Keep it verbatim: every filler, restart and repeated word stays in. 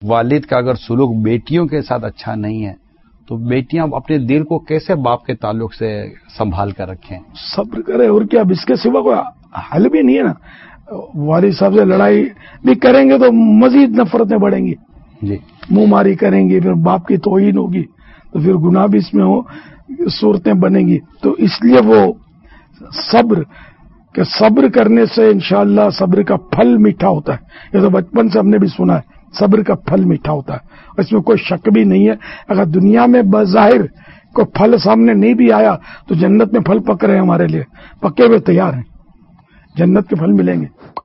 वालिद का अगर सुलूक बेटियों के साथ अच्छा नहीं है तो बेटियां अपने दिल को कैसे बाप के ताल्लुक से संभाल कर रखें? सब्र करें, और क्या, अब इसके सिवा कोई हल भी नहीं है ना। वालिद साहब से लड़ाई भी करेंगे तो मजीद नफरतें बढ़ेंगी जी, मुंह मारी करेंगे, फिर बाप की तौहीन होगी, तो फिर गुनाह भी इसमें हो, सूरतें बनेंगी। तो इसलिए वो सब्र कि सब्र करने से इंशाअल्लाह सब्र का फल मीठा होता है। ये तो बचपन से हमने भी सुना है, सब्र का फल मीठा होता है, इसमें कोई शक भी नहीं है। अगर दुनिया में बज़ाहिर कोई फल सामने नहीं भी आया तो जन्नत में फल पक रहे हैं, हमारे लिए पके हुए तैयार हैं, जन्नत के फल मिलेंगे।